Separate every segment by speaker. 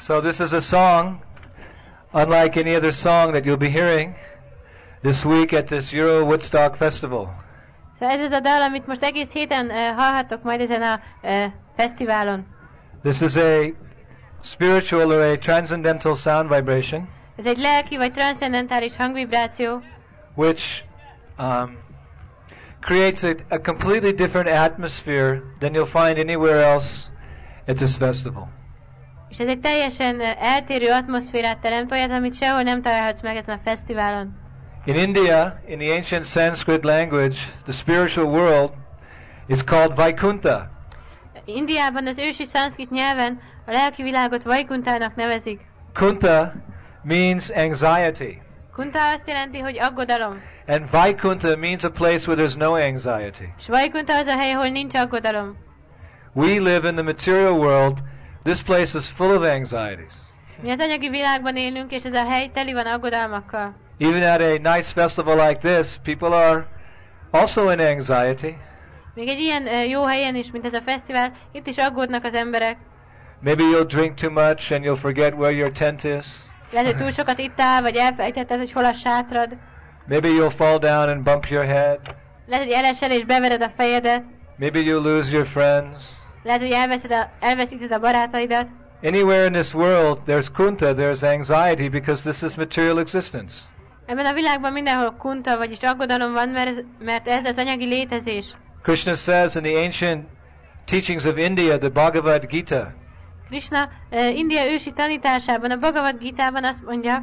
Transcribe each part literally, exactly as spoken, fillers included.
Speaker 1: So this is a song, unlike any other song that you'll be hearing this week at this Euro Woodstock Festival.
Speaker 2: Szóval ez az a dal, amit most egész héten uh, hallhattok majd ezen a uh, fesztiválon.
Speaker 1: This is a spiritual or a transcendental sound vibration.
Speaker 2: Ez egy lelki vagy transzcendentális hangvibráció,
Speaker 1: which um, creates a, a completely different atmosphere than you'll find anywhere else at this festival.
Speaker 2: És ez egy teljesen uh, eltérő atmoszférát teremt, olyat, amit sehol nem találhatsz meg ezen a fesztiválon.
Speaker 1: In India, in the ancient Sanskrit language, the spiritual world is called Vaikuntha.
Speaker 2: Indiában az ősi szanszkrit nyelven a lelki világot Vaikuntának nevezik.
Speaker 1: Kuntha means anxiety.
Speaker 2: Kunta azt jelenti, hogy aggodalom.
Speaker 1: And Vaikuntha means a place where there's no anxiety.
Speaker 2: És Vaikunta az a hely, ahol nincs aggodalom.
Speaker 1: We live in the material world. This place is full of anxieties.
Speaker 2: Mi az anyagi világban élünk, és ez a hely teli van aggodalmakkal.
Speaker 1: Even at a nice festival like this, people are also in anxiety.
Speaker 2: Még egy ilyen uh, jó helyen is, mint ez a fesztivál, itt is aggódnak az emberek.
Speaker 1: Maybe you'll drink too much and you'll forget where your tent is.
Speaker 2: Lehet, hogy túl sokat ittál, vagy elfelejtetted, hogy hol a sátrad.
Speaker 1: Maybe you'll fall down and bump your head.
Speaker 2: Lehet, hogy elesel és bevered a fejedet.
Speaker 1: Maybe you'll lose your friends.
Speaker 2: Lehet, hogy elveszed a, elveszíted a barátaidat.
Speaker 1: Anywhere in this world, there's kunta, there's anxiety, because this is material existence.
Speaker 2: Ebben a világban mindenhol kunta, vagyis aggodalom van, mert ez, mert ez az anyagi létezés.
Speaker 1: Krishna says in the ancient teachings of India, the Bhagavad Gita,
Speaker 2: Krishna uh, India ősi tanításában, a Bhagavad Gitában azt mondja,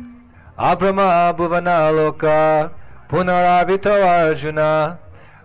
Speaker 1: Abrahma bhuvana loka punarabhito arjuna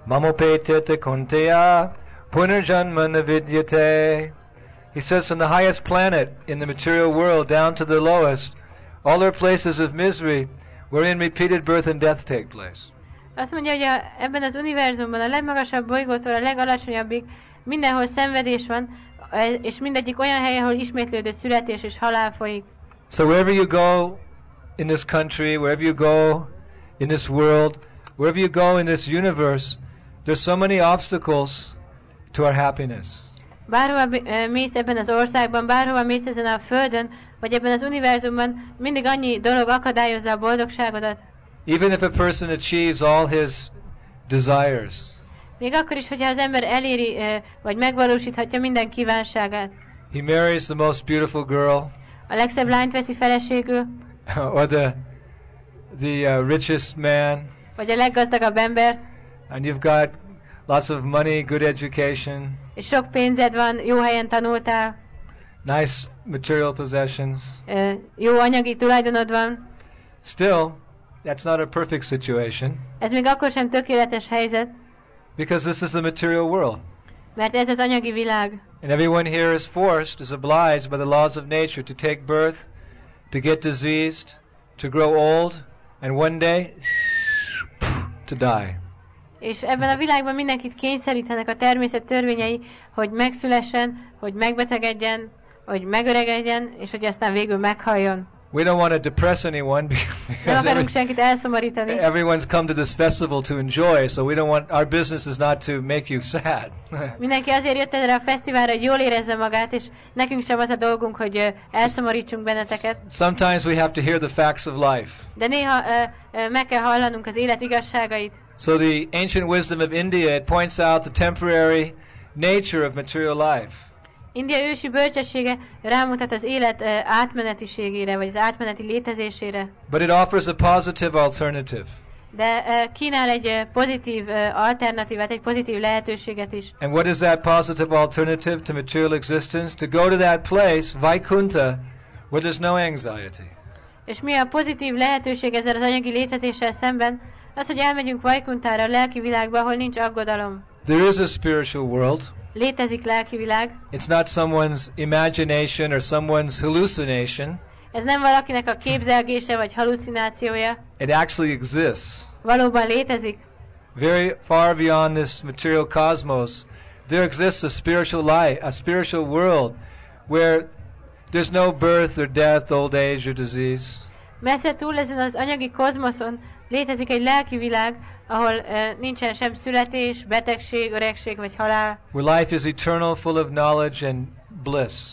Speaker 1: mamopete kunteya punarjanma navidyate. He says from the highest planet in the material world down to the lowest, all are places of misery wherein repeated birth and death take place.
Speaker 2: Azt mondja, hogy a, ebben az univerzumban a legmagasabb bolygótól a legalacsonyabbig mindenhol szenvedés van, és mindegyik olyan hely, ahol ismétlődő születés és halál folyik.
Speaker 1: So wherever you go in this country, wherever you go in this world, wherever you go in this universe, there's so many obstacles to our happiness.
Speaker 2: Bárhova mész ebben az országban, bárhova mész ezen a földön, vagy ebben az univerzumban, mindig annyi dolog akadályozza a boldogságodat.
Speaker 1: Even if a person achieves all his desires.
Speaker 2: Még akkor is, hogyha az ember eléri, vagy megvalósíthatja minden kívánságát.
Speaker 1: He marries the most beautiful girl.
Speaker 2: A legszebb lányt veszi feleségül.
Speaker 1: Or the the uh, richest man.
Speaker 2: Vagy a leggazdagabb embert.
Speaker 1: And you've got lots of money, good education.
Speaker 2: És sok pénzed van, jó helyen tanultál.
Speaker 1: Nice material possessions.
Speaker 2: Uh, jó anyagi tulajdonod van.
Speaker 1: Still, that's not a perfect situation.
Speaker 2: Ez még akkor sem tökéletes helyzet.
Speaker 1: Because this is the material world.
Speaker 2: Mert ez az anyagi világ.
Speaker 1: And everyone here is forced, is obliged by the laws of nature to take birth, to get diseased, to grow old, and one day to die.
Speaker 2: És ebben a világban mindenkit kényszerítenek a természet törvényei, hogy megszülessen, hogy megbetegedjen, hogy megöregedjen, és hogy aztán végül meghalljon.
Speaker 1: We don't want to depress anyone
Speaker 2: Nem akarunk senkit elszomorítani.
Speaker 1: Everyone's come to this festival to enjoy, so we don't want, our business is not to make you sad.
Speaker 2: Mindenki azért jött erre a fesztiválra, hogy jól érezze magát, és nekünk sem az a dolgunk, hogy elszomorítsunk benneteket.
Speaker 1: Sometimes we have to hear the facts of life.
Speaker 2: De néha uh, uh, meg kell hallanunk az élet igazságait.
Speaker 1: So the ancient wisdom of India, it points out the temporary nature of material life.
Speaker 2: India ősi bölcsessége rámutat az élet uh, átmenetiségére, vagy az átmeneti létezésére.
Speaker 1: But it offers a positive alternative.
Speaker 2: De uh, kínál egy uh, pozitív uh, alternatívát, egy pozitív lehetőséget is.
Speaker 1: And what is that positive alternative to material existence? To go to that place, Vaikuntha, where there's no anxiety.
Speaker 2: És mi a pozitív lehetőség ezzel az anyagi létezéssel szemben? Az, hogy elmegyünk Vaikuntára, a lelki világba, ahol nincs aggodalom.
Speaker 1: There is a spiritual world.
Speaker 2: Létezik lelki világ.
Speaker 1: It's not someone's imagination or someone's hallucination.
Speaker 2: Ez nem valakinek a képzelgése vagy halucinációja.
Speaker 1: It actually exists.
Speaker 2: Valóban létezik.
Speaker 1: Very far beyond this material cosmos, there exists a spiritual life, a spiritual world, where there's no birth or death, old age or disease.
Speaker 2: Messze túl ezen az anyagi kozmoszon létezik egy lelki világ, ahol uh, nincsen sem születés, betegség, öregség vagy halál.
Speaker 1: Where life is eternal, full of knowledge and bliss.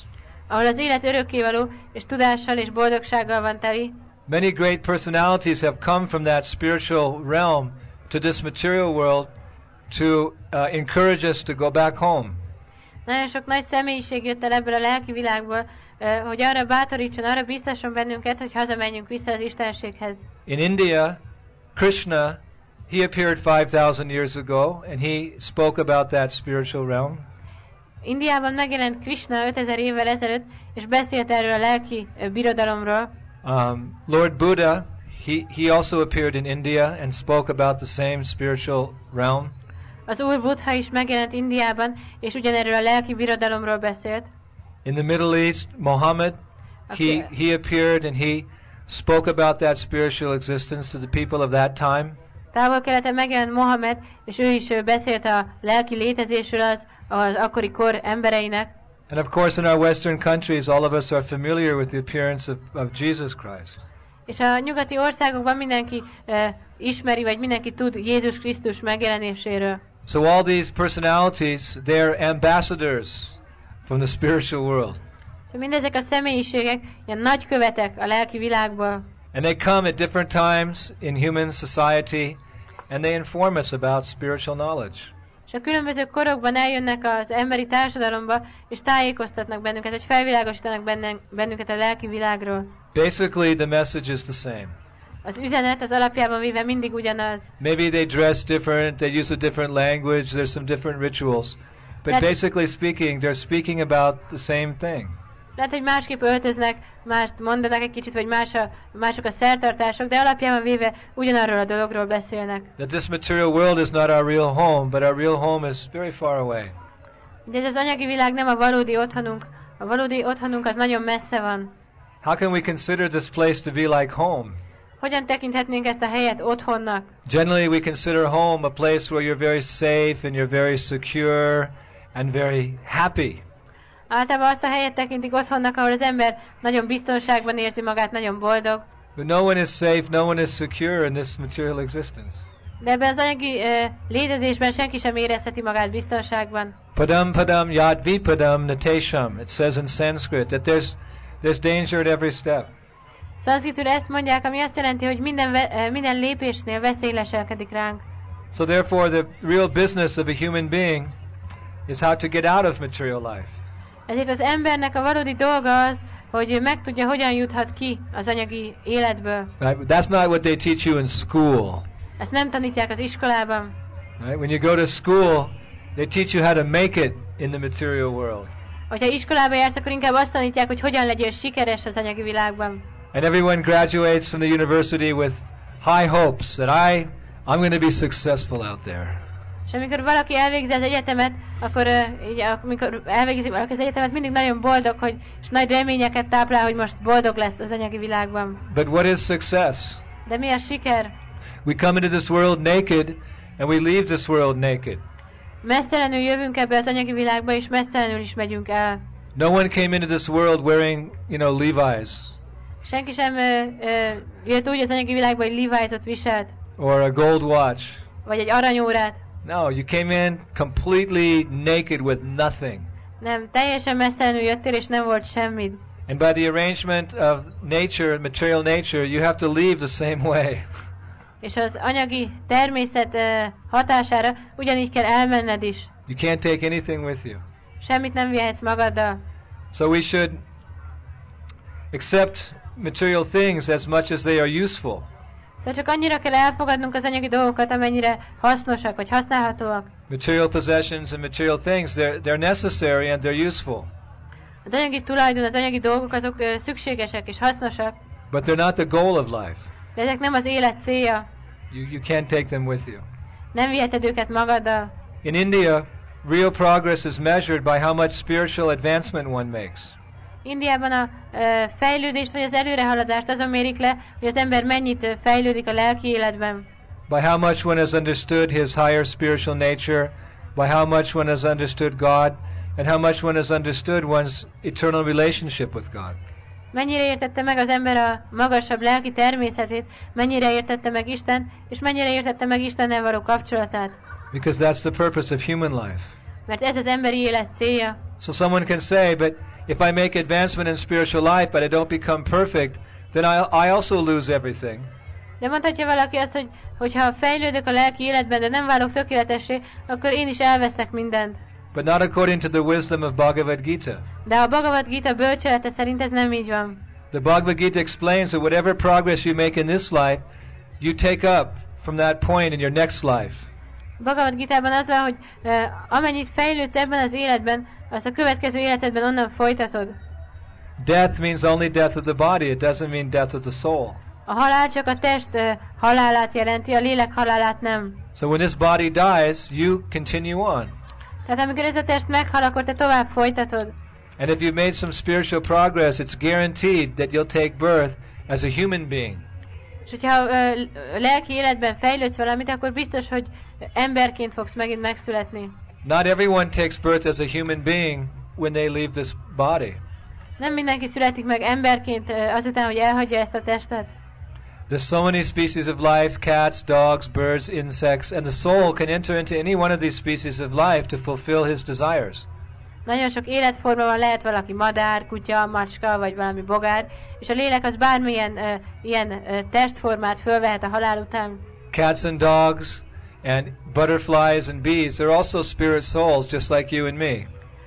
Speaker 2: ahol az élet örökkévaló, és tudással és boldogsággal van teli.
Speaker 1: Many great personalities have come from that spiritual realm to this material world to uh, encourage us to go back home.
Speaker 2: Nagyon sok nagy személyiség jött el ebből a lelki világból, uh, hogy arra bátorítson, arra biztasson bennünket, hogy hazamenjünk vissza az Istenséghez.
Speaker 1: In India, Krishna, he appeared five thousand years ago, and he spoke about that spiritual realm.
Speaker 2: Indiában megjelent Krishna ötezer évvel ezelőtt, és beszélt erről a lelki uh, birodalomról.
Speaker 1: Um, Lord Buddha, he, he also appeared in India and spoke about the same spiritual realm.
Speaker 2: Az Úr Buddha is megjelent Indiában, és ugyanerről a lelki birodalomról beszélt.
Speaker 1: In the Middle East, Muhammad,
Speaker 2: Okay.
Speaker 1: he, he appeared and he spoke about that spiritual existence to the people of that time.
Speaker 2: Távol-keleten megjelent Mohamed, és ő is ő beszélt a lelki létezésről az, az akkori kor embereinek.
Speaker 1: And of course in our Western countries, all of us are familiar with the appearance of, of Jesus Christ.
Speaker 2: És a nyugati országokban mindenki uh, ismeri, vagy mindenki tud Jézus Krisztus megjelenéséről.
Speaker 1: So all these personalities, they're ambassadors from the spiritual world.
Speaker 2: Szóval mindezek a személyiségek ilyen nagykövetek a lelki világból.
Speaker 1: And they come at different times in human society and they inform us about spiritual knowledge.
Speaker 2: És a különböző korokban eljönnek az emberi társadalomba, és tájékoztatnak bennünket, hogy felvilágosítanak bennünk, bennünket a lelki világról.
Speaker 1: Basically, the message is the same.
Speaker 2: Az üzenet az alapjában véve mindig ugyanaz.
Speaker 1: Maybe they dress different, they use a different language, there's some different rituals. But
Speaker 2: That-
Speaker 1: basically speaking, they're speaking about the same thing.
Speaker 2: Lehet, hogy másképp öltöznek, mást mondanak egy kicsit, vagy más a, mások a szertartások, de alapjában véve ugyanarról a dologról beszélnek.
Speaker 1: That this material world is not our real home, but our real home is very far away.
Speaker 2: De ez az anyagi világ nem a valódi otthonunk. A valódi otthonunk az nagyon messze van.
Speaker 1: How can we consider this place to be like home?
Speaker 2: Hogyan tekinthetnénk ezt a helyet otthonnak?
Speaker 1: Generally, we consider home a place where you're very safe and you're very secure and very happy.
Speaker 2: Általában azt a helyet tekintik otthonnak, ahol az ember nagyon biztonságban érzi magát, nagyon boldog.
Speaker 1: But no one is safe, no one is secure in this material existence.
Speaker 2: De ebben az anyagi uh, létezésben senki sem érezheti magát biztonságban.
Speaker 1: Padam padam yad vipadam natesham. It says in Sanskrit that there's there's danger at every step.
Speaker 2: Szanszkritül ezt mondják, ami azt jelenti, hogy minden, ve- uh, minden lépésnél veszély leselkedik ránk.
Speaker 1: So therefore the real business of a human being is how to get out of material life.
Speaker 2: Ezért az embernek a valódi dolga az, hogy ő megtudja, hogyan juthat ki az anyagi életből.
Speaker 1: Right? That's not what they teach you in school.
Speaker 2: Ezt nem tanítják az iskolában.
Speaker 1: Right? When you go to school, they teach you how to make it in the material world.
Speaker 2: Hogyha iskolába jársz, akkor inkább azt tanítják, hogy hogyan legyél sikeres az anyagi világban.
Speaker 1: And everyone graduates from the university with high hopes that I I'm going to be successful out there.
Speaker 2: És amikor valaki elvégzi az egyetemet, akkor uh, így, amikor elvégzi valaki az egyetemet, mindig nagyon boldog, hogy, és nagy reményeket táplál, hogy most boldog lesz az anyagi világban.
Speaker 1: But what is success?
Speaker 2: De mi a siker?
Speaker 1: We come into this world naked and we leave this world naked.
Speaker 2: Mesztelenül jövünk ebbe az anyagi világba, és mesztelenül is megyünk el.
Speaker 1: No one came into this world wearing, you know, Levi's
Speaker 2: Senki sem uh, uh, jött úgy az anyagi világba, hogy Levi's-ot viselt,
Speaker 1: or a gold watch.
Speaker 2: vagy egy aranyórát.
Speaker 1: No, you came in completely naked with nothing.
Speaker 2: Nem, teljesen mesztelenül jöttél, és nem volt semmid.
Speaker 1: And by the arrangement of nature, material nature, you have to leave the same way.
Speaker 2: És az anyagi természet uh, hatására ugyanígy kell elmenned is.
Speaker 1: You can't take anything with you.
Speaker 2: Semmit nem vihetsz magaddal.
Speaker 1: So we should accept material things as much as they are useful.
Speaker 2: Szóval csak annyira kell elfogadnunk az anyagi dolgokat, amennyire hasznosak vagy használhatóak.
Speaker 1: Material possessions and material things, they're, they're necessary and they're useful.
Speaker 2: Az anyagi tulajdon, az anyagi dolgok azok ö, szükségesek és hasznosak,
Speaker 1: But they're not the goal of life.
Speaker 2: de ezek nem az élet célja.
Speaker 1: You, you can't take them with you.
Speaker 2: Nem viheted őket magaddal.
Speaker 1: In India, real progress is measured by how much spiritual advancement one makes.
Speaker 2: Indiában a ö, fejlődést vagy az előrehaladást azon mérik le, hogy az ember mennyit ö, fejlődik a lelki életben.
Speaker 1: By how much one has understood his higher spiritual nature, by how much one has understood God, and how much one has understood one's eternal relationship with God.
Speaker 2: Mennyire értette meg az ember a magasabb lelki természetét, mennyire értette meg Isten, és mennyire értette meg Istennel való kapcsolatát.
Speaker 1: Because that's the purpose of human life.
Speaker 2: Mert ez az emberi élet célja.
Speaker 1: So someone can say, but if I make advancement in spiritual life, but I don't become perfect, then I, I also lose everything.
Speaker 2: De mondhatja valaki azt, hogy hogyha fejlődök a lelki életben, de nem válok tökéletessé, akkor én is elvesztek mindent.
Speaker 1: But not according to the wisdom of Bhagavad Gita.
Speaker 2: De a Bhagavad Gita bölcselete szerint ez nem így van.
Speaker 1: The Bhagavad Gita explains that whatever progress you make in this life, you take up from that point in your next life.
Speaker 2: Bhagavad Gitában az van, hogy uh, amennyit fejlődsz ebben az életben, azt a következő életedben onnan folytatod.
Speaker 1: Death means only death of the body. It doesn't mean death of the soul.
Speaker 2: A halál csak a test uh, halálát jelenti, a lélek halálát nem.
Speaker 1: So when this body dies, you continue on.
Speaker 2: Tehát amikor ez a test meghal, akkor te tovább folytatod.
Speaker 1: And if you've made some spiritual progress, it's guaranteed that you'll take birth as a human being.
Speaker 2: És hogyha uh, lelki életben fejlődsz valamit, akkor biztos, hogy emberként fogsz megint megszületni.
Speaker 1: Not everyone takes birth as a human being when they leave this body.
Speaker 2: Nem mindenki születik meg emberként uh, azután, hogy elhagyja ezt a testet.
Speaker 1: There's so many species of life, cats, dogs, birds, insects, and the soul can enter into any one of these species of life to fulfill his desires.
Speaker 2: Nagyon sok életforma van, lehet valaki madár, kutya, macska, vagy valami bogár, és a lélek az bármilyen uh, ilyen uh, testformát fölvehet a halál után.
Speaker 1: Cats and dogs and butterflies and bees, they're also spirit souls, just like you and me.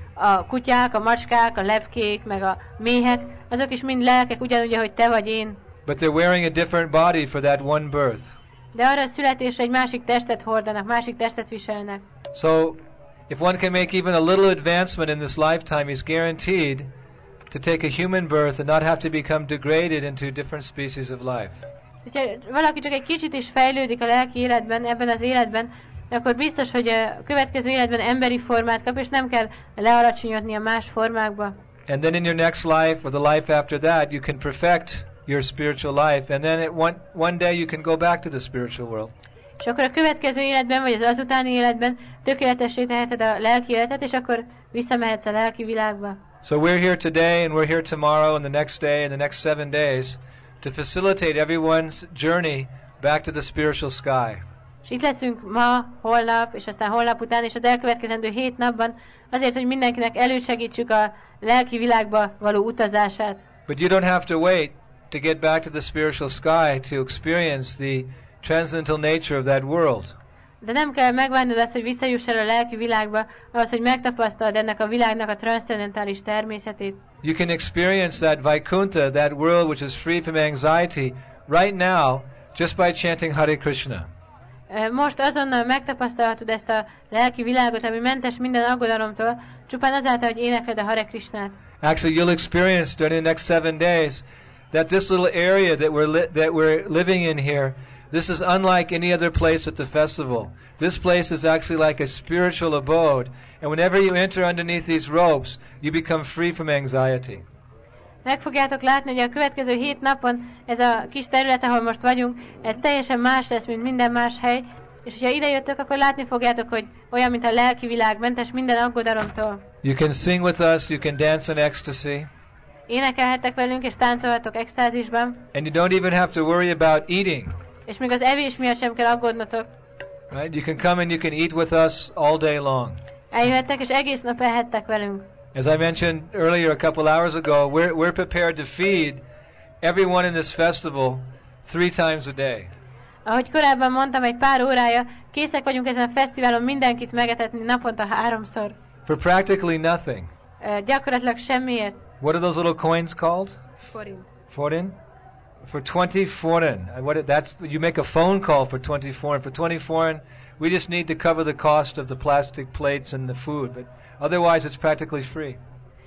Speaker 2: A kutyák, a macskák, a lepkék, meg a méhek, azok is mind lelkek, ugyanúgy, ahogy te vagy én.
Speaker 1: But they're wearing a different body for that one birth.
Speaker 2: De arra a születésre egy másik testet hordanak, másik testet viselnek.
Speaker 1: So, if one can make even a little advancement in this lifetime, he's guaranteed to take a human birth and not have to become degraded into different species of life.
Speaker 2: Ha valaki csak egy kicsit is fejlődik a lelki életben, ebben az életben, akkor biztos, hogy a következő életben emberi formát kap, és nem kell lealacsonyodni a más formákba.
Speaker 1: And then in your next life, or the life after that, you can perfect your spiritual life, and then it, one, one day you can go back to the spiritual world.
Speaker 2: És akkor a következő életben, vagy az azutáni életben tökéletessé teheted a lelki életet, és akkor visszamehetsz a lelki világba.
Speaker 1: So we're here today, and we're here tomorrow, and the next day, and the next seven days, to facilitate everyone's journey back to the spiritual sky.
Speaker 2: És itt leszünk ma, holnap, és aztán holnap után, és az elkövetkezendő hét napban, azért, hogy mindenkinek elősegítsük a lelki világba való utazását.
Speaker 1: But you don't have to wait to get back to the spiritual sky to experience the transcendental nature of that world.
Speaker 2: De nem kell megvárnod azt, hogy visszajuss el a lelki világba, ahhoz, hogy megtapasztald ennek a világnak a transzcendentális természetét.
Speaker 1: You can experience that Vaikuntha, that world which is free from anxiety, right now, just by chanting Hare Krishna.
Speaker 2: Most azonnal megtapasztalhatod ezt a lelki világot, ami mentes minden aggodalomtól, csupán azáltal, hogy énekled a Hare Krishnát.
Speaker 1: Actually, you'll experience during the next seven days that this little area that we're li that we're living in here, this is unlike any other place at the festival. This place is actually like a spiritual abode, and whenever you enter underneath these ropes, you become free from anxiety.
Speaker 2: Meg fogjátok látni, hogy a következő hét napon ez a kis terület, ahol most vagyunk, ez teljesen más lesz, mint minden más hely, és hogyha ide jöttök, akkor látni fogjátok, hogy olyan, mint a lelki világ, mentes minden aggodalomtól.
Speaker 1: You can sing with us, you can dance in ecstasy.
Speaker 2: Énekelhettek velünk, és táncolhatok extázisban.
Speaker 1: And you don't even have to worry about eating.
Speaker 2: És még az evés miatt sem kell aggódnotok.
Speaker 1: Right? You can come and you can eat with us all day long.
Speaker 2: Eljöhettek, és egész nap ehettek velünk.
Speaker 1: As I mentioned earlier, a couple hours ago, we're, we're prepared to feed everyone in this festival three times a day.
Speaker 2: Ahogy korábban mondtam, egy pár órája, készek vagyunk ezen a fesztiválon mindenkit megetetni naponta háromszor.
Speaker 1: For practically nothing.
Speaker 2: Uh, gyakorlatilag semmiért.
Speaker 1: What are those little coins called?
Speaker 2: Forint.
Speaker 1: Foreign? For twenty foreign. What that's you make a phone call for twenty foreign. For twenty foreign, we just need to cover the cost of the plastic plates and the food, but otherwise it's practically free.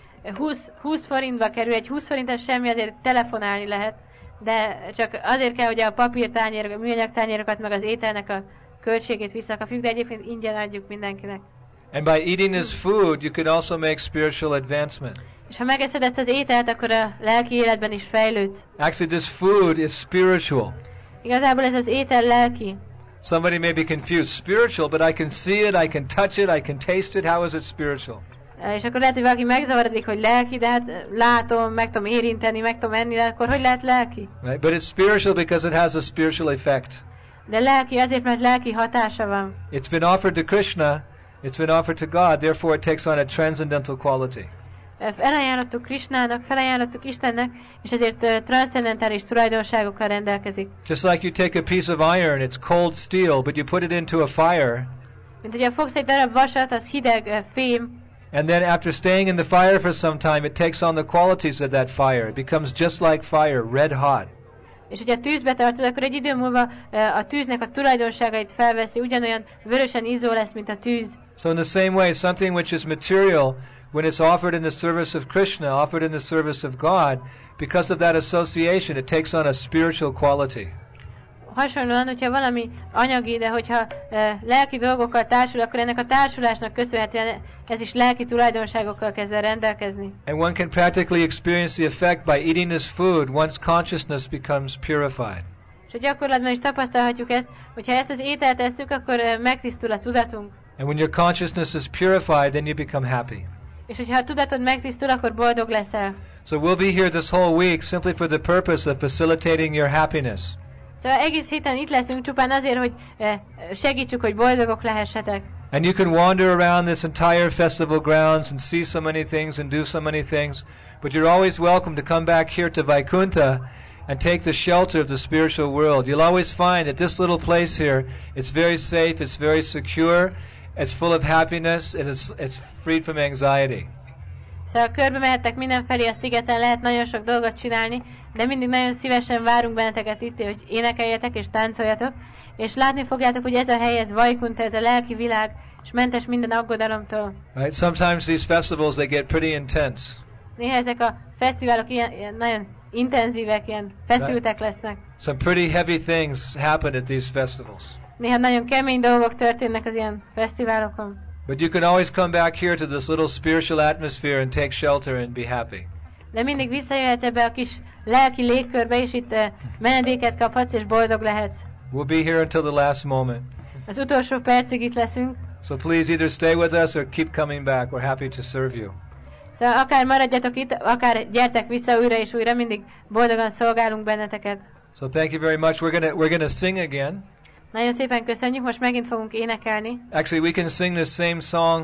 Speaker 2: húsz, húsz forintba kerül, egy húsz forintos semmi, azért telefonálni lehet, de csak azért kell, hogy a papírtányérok, a műanyag tányérokat, meg az ételnek a költségét visszakapjuk, de egyébként ingyen adjuk mindenkinek.
Speaker 1: And by eating this food, you can also make spiritual advancement.
Speaker 2: És ha megeszed ezt az ételt, akkor a lelki életben is fejlődsz.
Speaker 1: Actually, this food is spiritual.
Speaker 2: Igazából ez az étel lelki.
Speaker 1: Somebody may be confused. Spiritual, but I can see it, I can touch it, I can taste it. How is it spiritual?
Speaker 2: És akkor lehet, hogy valaki megzavarodik, hogy lelki, de hát látom, meg tudom érinteni, meg tudom enni, de akkor hogy lehet lelki?
Speaker 1: Right? But it's spiritual because it has a spiritual effect.
Speaker 2: De lelki azért, mert lelki hatása van.
Speaker 1: It's been offered to Krishna, it's been offered to God, therefore it takes on a transcendental quality.
Speaker 2: felajánlottuk Krisnának, felajánlottuk Istennek, és ezért uh, transzcendentális tulajdonságokkal rendelkezik.
Speaker 1: Just like you take a piece of iron, it's cold steel, but you put it into a fire.
Speaker 2: Mint hogyha fogsz egy darab vasat, az hideg uh, fém,
Speaker 1: And then after staying in the fire for some time, it takes on the qualities of that fire. It becomes just like fire, red hot.
Speaker 2: és hogyha tűzbe tartod, akkor egy idő múlva uh, a tűznek a tulajdonságait felveszi, ugyanolyan vörösen izzó lesz, mint a tűz.
Speaker 1: So in the same way, something which is material, when it's offered in the service of Krishna, offered in the service of God, because of that association, it takes on a spiritual quality.
Speaker 2: Hasonlóan, hogyha valami anyagi, de hogyha e, lelki dolgokkal társul, akkor ennek a társulásnak köszönhetően ez is lelki tulajdonságokkal kezd el rendelkezni.
Speaker 1: And one can practically experience the effect by eating this food once consciousness becomes purified.
Speaker 2: És a gyakorlatban is tapasztalhatjuk ezt, hogyha ezt az ételt esszük, akkor e, megtisztul a tudatunk.
Speaker 1: And when your consciousness is purified, then you become happy.
Speaker 2: És hogyha a tudatod megtisztul, akkor boldog leszel.
Speaker 1: So we'll be here this whole week simply for the purpose of facilitating your happiness.
Speaker 2: Szóval egész héten itt leszünk csupán azért, hogy e, segítsük, hogy boldogok lehessetek.
Speaker 1: And you can wander around this entire festival grounds and see so many things and do so many things, but you're always welcome to come back here to Vaikuntha and take the shelter of the spiritual world. You'll always find that this little place here, it's very safe, it's very secure, it's full of happiness, and it's, it's freed from anxiety.
Speaker 2: Szóval körbe mehettek mindenfelé a szigeten, lehet nagyon sok dolgot csinálni, de mindig nagyon szívesen várunk benneteket itt, hogy énekeljetek és táncoljatok, és látni fogjátok, hogy ez a hely, ez Vaikuntha, ez a lelki világ, és mentes minden aggodalomtól.
Speaker 1: Right? Sometimes these festivals, they get pretty intense.
Speaker 2: Néha ezek a fesztiválok ilyen, ilyen nagyon intenzívek, ilyen feszültek lesznek.
Speaker 1: Some pretty heavy things happen at these festivals.
Speaker 2: Néha nagyon kemény dolgok történnek az ilyen fesztiválokon.
Speaker 1: But you can always come back here to this little spiritual atmosphere and take shelter and be happy.
Speaker 2: De mindig visszajöhetsz ebbe a kis lelki légkörbe, és itt uh, menedéket kaphatsz, és boldog lehetsz.
Speaker 1: We'll be here until the last moment.
Speaker 2: Az utolsó percig itt leszünk.
Speaker 1: So please either stay with us or keep coming back. We're happy to serve you.
Speaker 2: Szóval akár maradjatok itt, akár gyertek vissza újra és újra, mindig boldogan szolgálunk benneteket.
Speaker 1: So thank you very much. We're gonna we're gonna sing again.
Speaker 2: Nagyon szépen köszönjük, most megint fogunk énekelni.
Speaker 1: Actually, we can sing this same song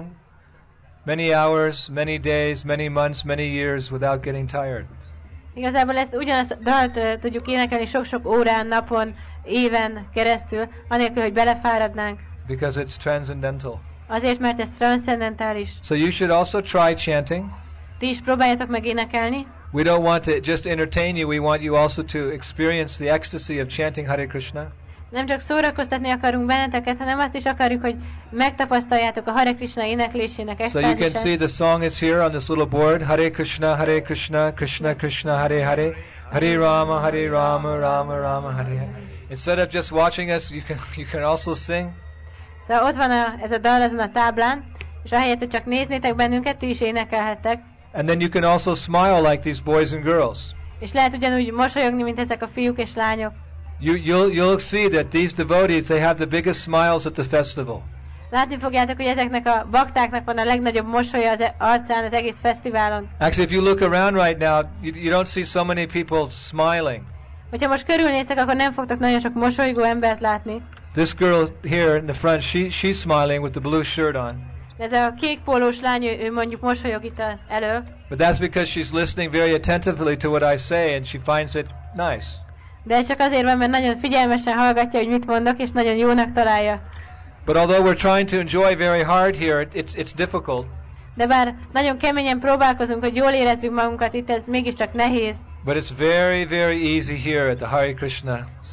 Speaker 1: many hours, many days, many months, many years without getting tired.
Speaker 2: Igazából ezt ugyanazt a dalt uh, tudjuk énekelni sok-sok órán, napon, éven keresztül, anélkül, hogy belefáradnánk.
Speaker 1: Because it's transcendental.
Speaker 2: Azért, mert ez transzcendentális.
Speaker 1: So you should also try chanting.
Speaker 2: Ti is próbáljatok meg énekelni.
Speaker 1: We don't want to just entertain you. We want you also to experience the ecstasy of chanting Hare Krishna.
Speaker 2: Nem csak szórakoztatni akarunk benneteket, hanem azt is akarjuk, hogy megtapasztaljátok a Hare Krishna éneklésének
Speaker 1: So you can
Speaker 2: extázisát.
Speaker 1: see the song is here on this little board. Hare Krishna, Hare Krishna, Krishna Krishna, Hare Hare, Hare Rama, Hare Rama, Rama Rama, Hare Hare. Instead of just watching us, you can you can also sing.
Speaker 2: Szóval ott van a, ez a dal azon a táblán, és ahelyett, hogy csak néznétek bennünket, ti is énekelhettek.
Speaker 1: And then you can also smile like these boys and girls.
Speaker 2: És lehet ugyanúgy mosolyogni, mint ezek a fiúk és lányok.
Speaker 1: You, you'll, you'll see that these devotees, they have the biggest smiles at the festival.
Speaker 2: Látni fogjátok, hogy ezeknek a baktáknak van a legnagyobb mosolya az arcán az egész fesztiválon.
Speaker 1: Actually, if you look around right now, you, you don't see so many people smiling.
Speaker 2: Hogyha most körülnéztek, akkor nem fogtok nagyon sok mosolygó embert látni.
Speaker 1: This girl here in the front, she, she's smiling with the blue shirt on.
Speaker 2: De ez a kék pólós lány, ő, ő mondjuk mosolyog itt az elő.
Speaker 1: But that's because she's listening very attentively to what I say and she finds it nice.
Speaker 2: De ez csak azért van, mert nagyon figyelmesen hallgatja, hogy mit mondok, és nagyon jónak találja.
Speaker 1: But although we're trying to enjoy very hard here, it's, it's difficult.
Speaker 2: De bár nagyon keményen próbálkozunk, hogy jól érezzük magunkat itt, ez mégiscsak nehéz.
Speaker 1: But it's very, very easy here at the Hare Krishna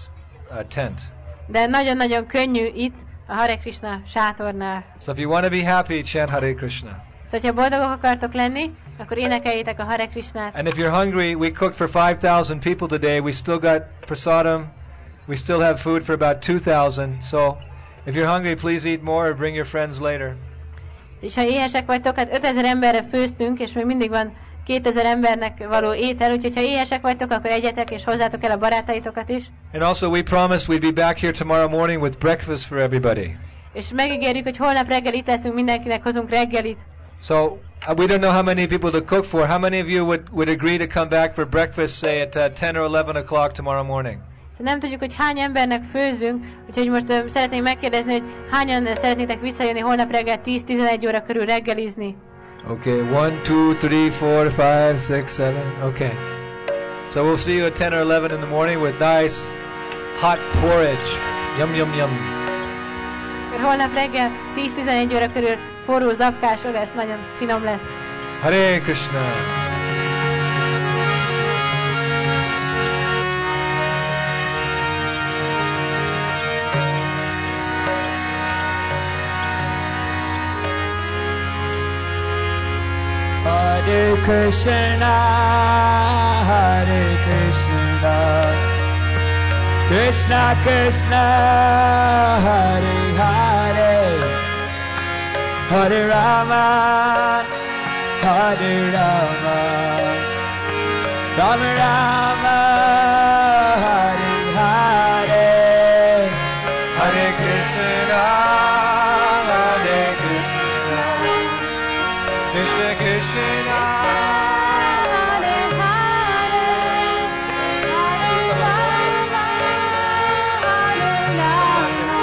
Speaker 1: uh, tent.
Speaker 2: De nagyon-nagyon könnyű itt a Hare Krishna sátornál.
Speaker 1: So if you want to be happy, chant Hare Krishna.
Speaker 2: Szóval, ha boldogok akartok lenni, akkor énekeljétek a Hare Krishnát.
Speaker 1: And if you're hungry, we cooked for five thousand people today. We still got prasadam. We still have food for about two thousand. So if you're hungry, please eat more or bring your friends later.
Speaker 2: És ha éhesek vagytok, hát ötezer emberre főztünk, és még mindig van kétezer embernek való étel, úgyhogy ha éhesek vagytok, akkor egyetek, és hozzátok el a barátaitokat is.
Speaker 1: And also we promised we'd be back here tomorrow morning with breakfast for everybody.
Speaker 2: És megígérjük, hogy holnap reggel itt leszünk, mindenkinek hozunk reggelit.
Speaker 1: So uh, we don't know how many people to cook for. How many of you would, would agree to come back for breakfast, say at uh, ten or eleven o'clock tomorrow morning?
Speaker 2: Szóval nem tudjuk, hogy hány embernek főzzünk, úgyhogy most uh, szeretnénk megkérdezni, hogy hányan uh, szeretnétek visszajönni holnap reggel tíz-tizenegy óra körül reggelizni.
Speaker 1: Okay, one, two, three, four, five, six, seven. Okay. So we'll see you at ten or eleven in the morning with nice hot porridge. Yum, yum, yum.
Speaker 2: Holnap reggel tíz-tizenegy óra körül forró zapkás lesz, nagyon finom lesz.
Speaker 1: Hare Krishna.
Speaker 3: Hare Krishna, Hare Krishna, Krishna Krishna, Hare Hare, Hare Rama, Hare Rama, Rama Rama, Hare Hare,
Speaker 1: Hare Krishna, Hare Krishna, Krishna Krishna,
Speaker 2: Hare Hare, Hare Rama, Hare Rama,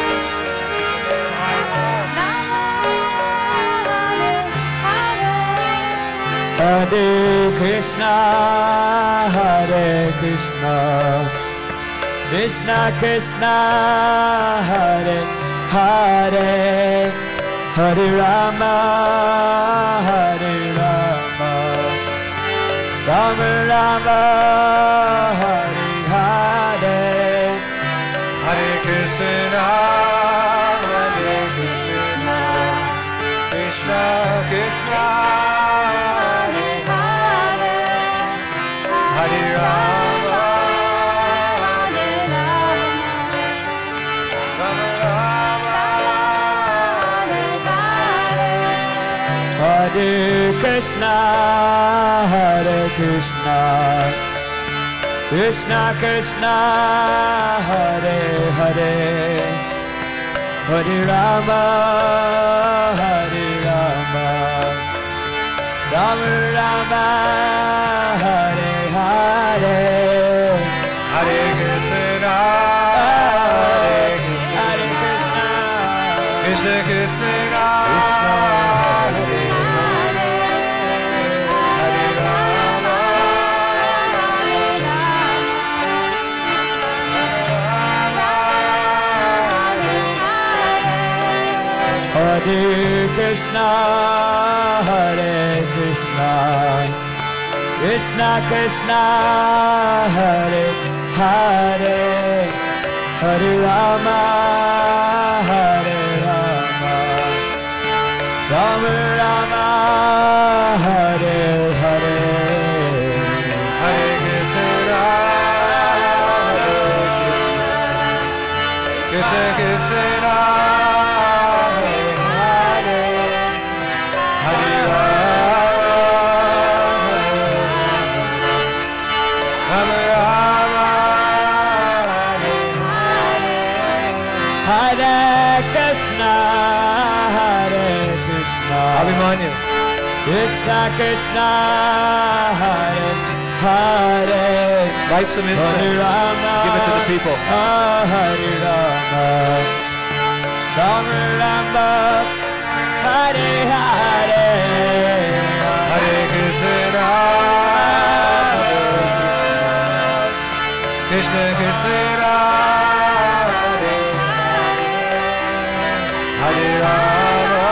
Speaker 3: Hare Krishna, Hare Krishna, Krishna Krishna, Hare Hare, Hare Rama, Hare Rama, Rama Rama, Hare Hare,
Speaker 1: Hare Krishna, Hare Krishna, Krishna Krishna, Hare Rama, Rama Rama,
Speaker 3: Hare Krishna, Hare Krishna, Krishna Krishna, Hare Hare, Hare Rama, Hare Rama, Rama Rama, Hare Hare,
Speaker 1: Hare Krishna, Hare Krishna, Krishna Krishna, Hare Hare Rama,
Speaker 3: Hare Krishna, Hare Krishna, Krishna Krishna, Hare Hare, Hare Rama, Hare Rama, Rama Rama, Hare Hare,
Speaker 1: Hare Krishna, Krishna Krishna, Hare Rama,
Speaker 3: Hare Krishna, Hare Krishna,
Speaker 1: Abhimanyu.
Speaker 3: Krishna Krishna, Hare Hare,
Speaker 1: Light some
Speaker 3: Hare
Speaker 1: incense.
Speaker 3: Rama,
Speaker 1: Give it to the people.
Speaker 3: Hare Rama, Rama Rama, Hare Hare,
Speaker 1: Hare Krishna, Krishna Krishna, Hare Rama,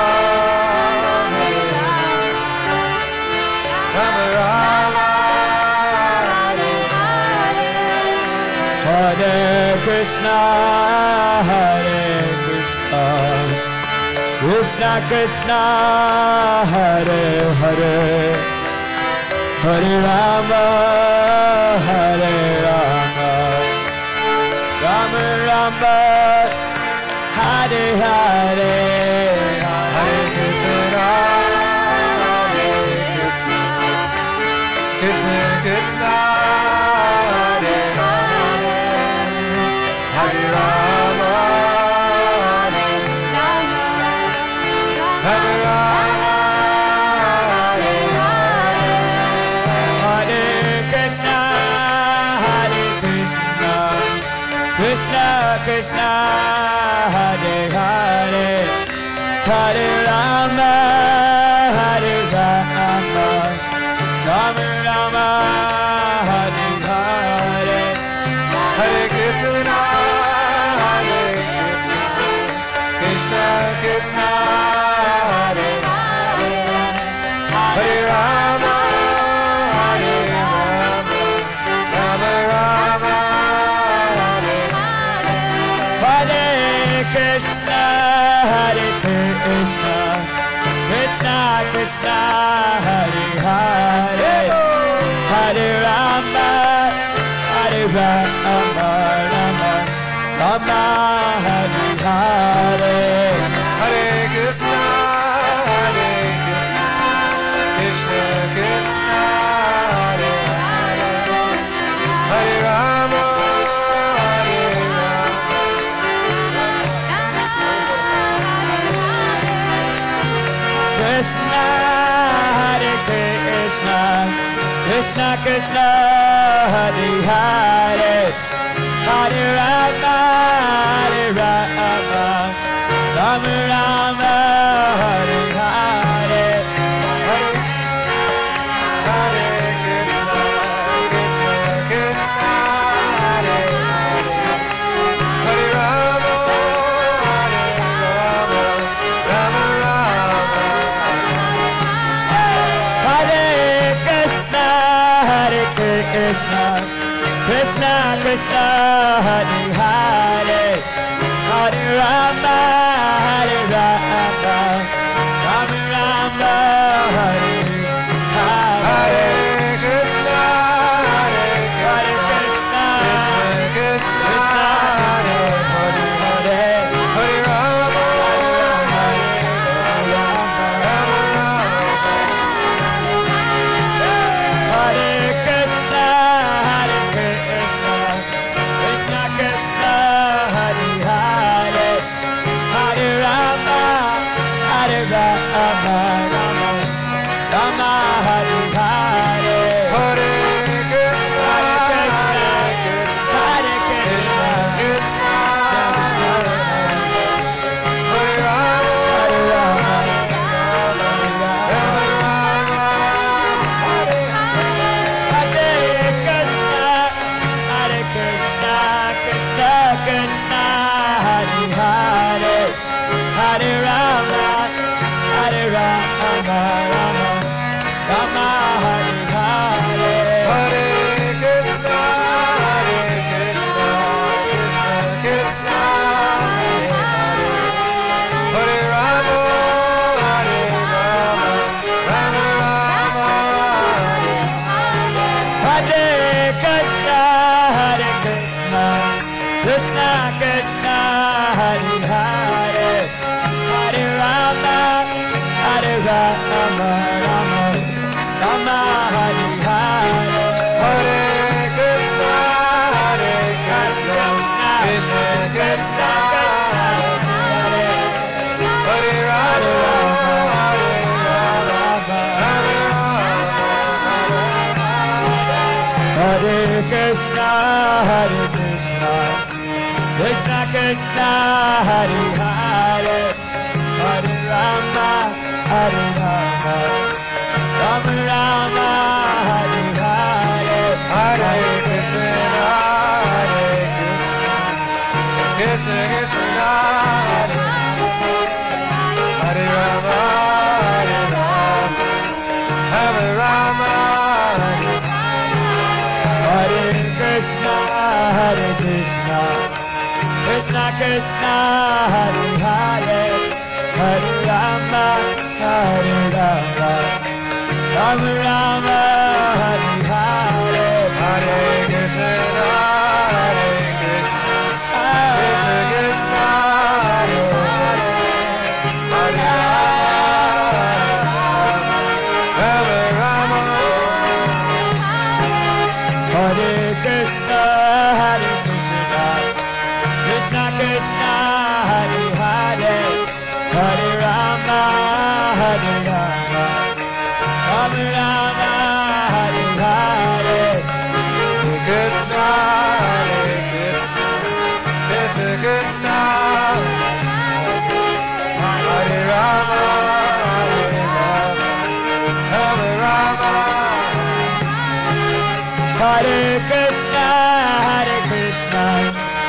Speaker 1: Rama Rama,
Speaker 3: Hare Krishna, Hare Krishna, Krishna Krishna, Hare Hare, Hare Rama, Hare Rama, Rama Rama, Hare Hare,
Speaker 1: Hare Krishna, Hare Krishna, Krishna Krishna, Hare Hare, Hare Rama, Hare Rama,
Speaker 3: Hare Krishna, Hare Krishna, Krishna Krishna, Hare Hare, Hare Rama, Hare Rama,
Speaker 1: Hare Krishna, Hare Krishna, Krishna Krishna, Hare Hare, Hare Rama, Hare Rama, Rama Rama, Hare Hare.
Speaker 3: Hare Krishna, Hare Krishna, Krishna Krishna, Hare Hare, Hare Rama, Hare Rama, Rama Rama, Hare Hare.
Speaker 1: Hare Krishna, Hare Krishna, Krishna Krishna, Hare Hare, Hare Rama, Hare
Speaker 3: Krishna, Hare Krishna, Krishna Krishna, Hare Hare, Hare Rama, Hare Rama, Rama Rama, Hare Hare.
Speaker 1: Hare Krishna, Krishna Krishna, Hare Hare, Hare Rama, Hare Rama, Rama Rama,
Speaker 3: Hare Krishna, Hare Krishna, Krishna Krishna, Hare Hare, Hare Rama, Hare Rama, Rama Rama, Hare Hare.
Speaker 1: Hare Krishna, Hare Krishna, Krishna Krishna, Hare Hare, Hare Rama, Hare Rama,
Speaker 3: Hare Krishna, Hare Krishna, Krishna Krishna, Hare Hare, Hare Rama, Hare Rama, Rama Rama, Hare Hare.
Speaker 1: Hare Krishna, Hare Krishna,
Speaker 3: Hare Krishna,
Speaker 1: Krishna Hare Rama,
Speaker 3: Hare Rama,
Speaker 1: Rama Rama, Hare
Speaker 3: Hare Krishna, Hare Krishna, Krishna Krishna, Hare Hare, Hare Rama, Hare Rama, Rama Rama, Hare Hare.
Speaker 1: Hare Krishna, Hare Krishna, Krishna Krishna, Hare Hare, Hare Rama, Hare Rama, Rama Rama, Hare
Speaker 3: Hare Krishna, Hare Krishna, Krishna Krishna, Hare Hare, Hare Rama, Hare Rama, Rama Rama, Hare Hare.
Speaker 1: Hare Krishna, Hare Krishna, Krishna Krishna, Hare Rama, Hare Rama, Rama Rama,
Speaker 3: Hare Krishna, Hare Krishna, Krishna Krishna, Hare Hare, Hare Rama, Hare Rama, Rama Rama, Hare Hare.
Speaker 1: Hare Krishna, Hare Krishna, Krishna Krishna, Hare Rama, Hare Rama, Hare Rama,
Speaker 3: Hare Krishna, Hare Krishna, Krishna Krishna, Hare Hare, Hare Rama, Hare Rama, Rama Rama, Hare Hare.
Speaker 1: Hare Krishna, Hare Krishna, Krishna Krishna, Hare Hare, Hare Rama, Hare Rama,
Speaker 3: Hare Krishna, Hare Krishna, Krishna Krishna, Hare Hare, Hare Rama, Hare Rama, Rama Rama, Hare Hare.
Speaker 1: Krishna, Hare Krishna, Krishna Krishna, Hare Rama, Hare Rama, Rama Rama,
Speaker 3: Hare Krishna, Hare Krishna,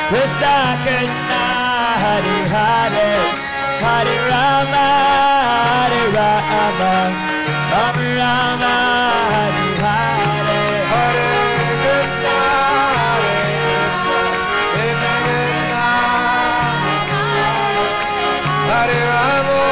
Speaker 3: Krishna Krishna Hare Hare Hare Rama Hare Rama Rama Rama Hare Hare
Speaker 1: Hare Krishna, Hare Krishna, Krishna Krishna, Hare Rama,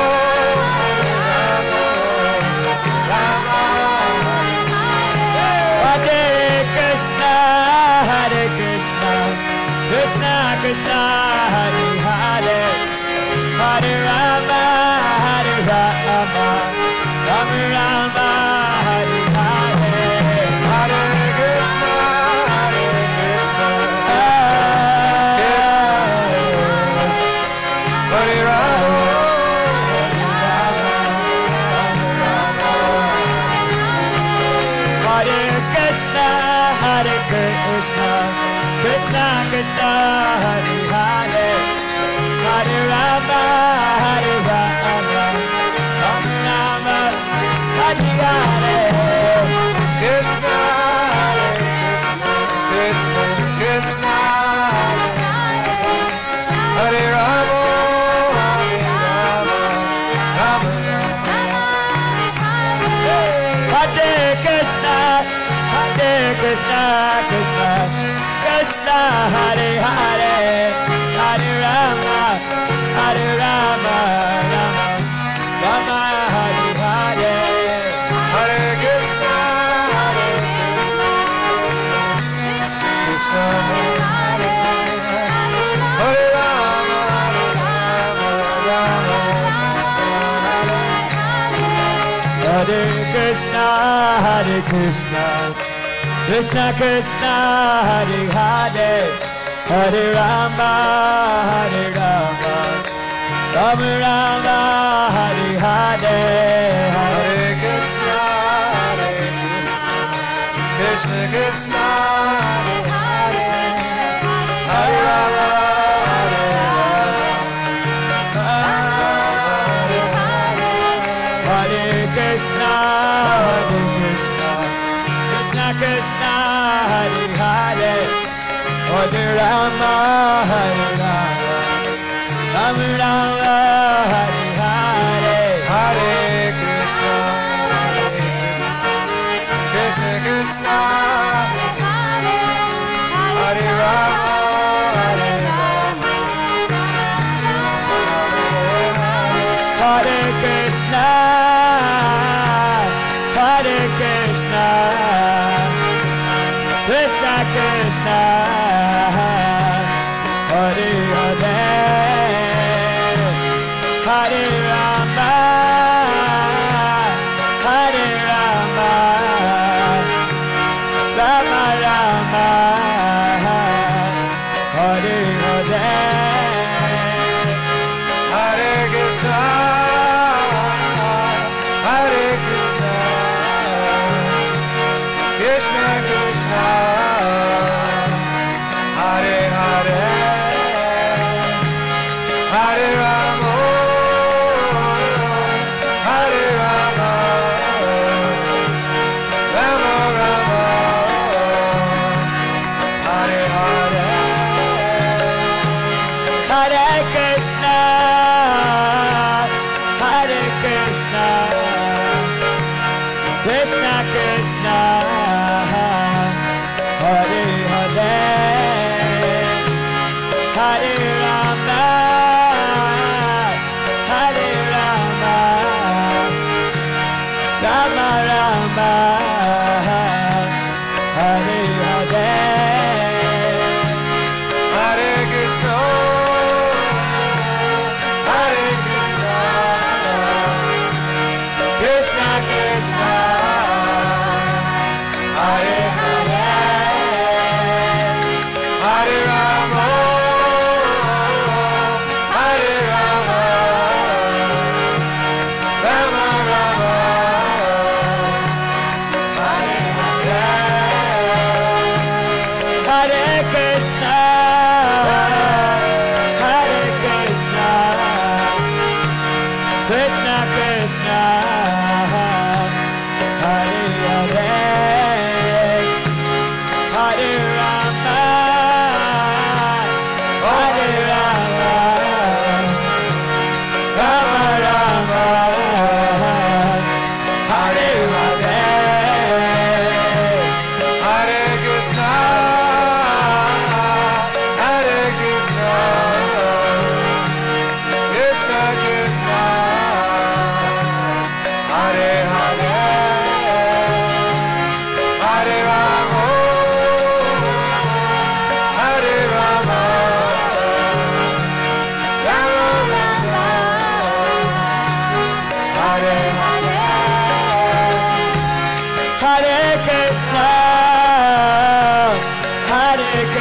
Speaker 1: Rama Rama,
Speaker 3: Hare Krishna Hare Krishna Krishna Krishna Hare Hare Hare Rama Hare Rama Rama Rama Hare Hare
Speaker 1: Hare Krishna, Hare Krishna, Hare Rama,
Speaker 3: Hare Krishna Hare Krishna Krishna Krishna Hare Hare Hare Rama Hare Rama Rama Rama Hare Hare
Speaker 1: Krishna, Hare Krishna, Krishna Krishna, Hare Rama, Hare Rama, Rama Rama.
Speaker 3: Hare Krishna Hare Krishna Krishna Krishna Hare Hare Hare Rama Hare Rama Rama Rama Hare Hare
Speaker 1: Hare Krishna, Hare Krishna, Hare Rama, Rama Rama,
Speaker 3: Hare Krishna Hare Krishna Krishna Krishna Hare Hare Hare Rama Hare Rama Rama Rama Hare Hare
Speaker 1: Hare Krishna, Hare Krishna, Krishna Krishna, Hare Hare Rama, Hare
Speaker 3: Hare Krishna Hare Krishna Krishna Krishna Hare Hare Hare Rama Hare Rama Rama Rama Hare Hare
Speaker 1: Hare Krishna, Krishna Krishna, Hare Rama, Hare Rama,
Speaker 3: Hare Krishna Hare Krishna Krishna Krishna Hare Hare Hare Rama Hare Rama Rama Rama Hare Hare
Speaker 1: Hare Krishna, Hare Krishna, Krishna Krishna, Hare Hare, Hare Rama, Hare Rama, Rama Rama, Hare Hare.
Speaker 3: Hare Krishna, Hare Krishna, Krishna Krishna, Hare Hare, Hare Rama, Hare Rama, Rama Rama, Hare Hare.
Speaker 1: Hare Krishna, Hare Krishna, Krishna Krishna, Hare Hare, Hare Rama, Hare Rama, Rama Rama, Hare Hare.
Speaker 3: Hare Krishna, Hare Krishna, Krishna Krishna, Hare Hare, Hare Rama,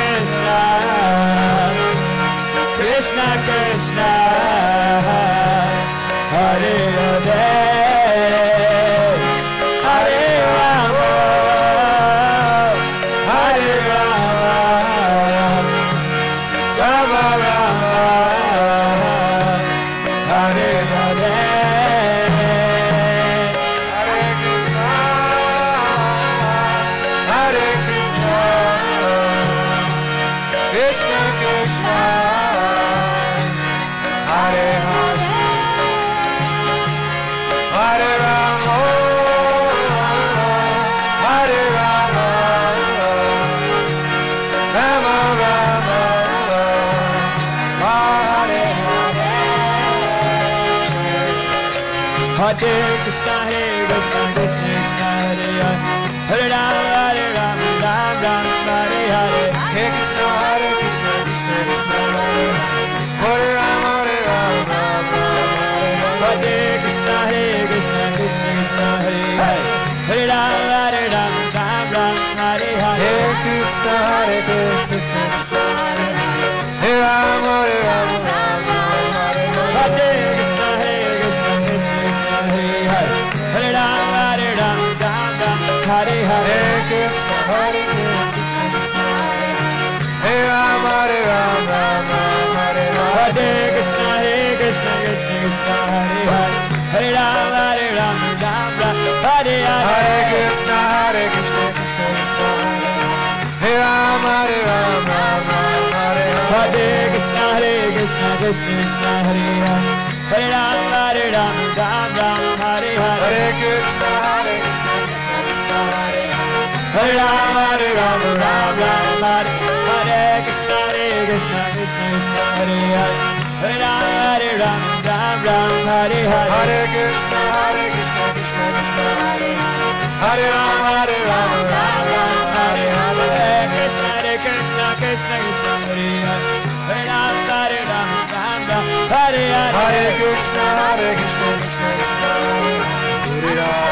Speaker 3: Krishna, Krishna Krishna, Hare Hare, Hare Rama, Hare Rama, Rama Rama, Hare Hare. Hare Krishna, Hare Krishna, Krishna Krishna, Hare Hare, Hare Rama, Hare Rama, Rama Rama, Hare Hare.
Speaker 1: Hare Krishna, Hare Krishna, Krishna Krishna, Hare Rama, Hare Rama, Rama Rama, Hare Hare.
Speaker 3: Hare Krishna, Hare Krishna, Krishna Krishna, Hare Hare, Hare Rama, Hare Rama, Rama Rama, Hare Hare.
Speaker 1: Hare Krishna, Hare Krishna, Krishna Krishna, Hare Rama, Hare Rama, Rama Rama, Hare Hare.
Speaker 3: Hare Krishna, Hare Krishna, Krishna Krishna, Hare Hare, Hare Rama, Hare Rama, Rama Rama, Hare Hare.
Speaker 1: Hare Krishna, Hare Krishna, Hare Rama, Hare Rama, Rama Rama, Hare Hare.
Speaker 3: Hare Krishna, Hare Krishna, Krishna Krishna, Hare Hare, Hare Rama, Hare Rama, Rama Rama, Hare Hare.
Speaker 1: Hare Krishna, Hare Krishna, Krishna Krishna, Hare Rama, Hare Rama, Rama Rama, Hare Hare.
Speaker 3: Hare Krishna, Hare Krishna, Krishna Krishna, Hare Hare, Hare Rama, Hare Rama, Rama Rama, Hare Hare.
Speaker 1: Hare Krishna, Hare Krishna, Krishna Krishna,
Speaker 3: Hare Rama, Hare Rama, Rama Rama, Hare Hare. Krishna, Hare Krishna, Krishna Krishna, Hare Hare, Hare Rama, Hare Rama, Rama Rama, Hare Hare.
Speaker 1: Hare Krishna, Hare Krishna, Krishna Krishna, Hare Rama, Hare Rama, Rama Rama, Hare Hare.
Speaker 3: Hare Krishna, Hare Krishna, Krishna Krishna, Hare Hare, Hare Rama, Hare Rama, Rama Rama, Hare Hare.
Speaker 1: Hare Krishna, Hare Krishna, Krishna Krishna, Hare Rama.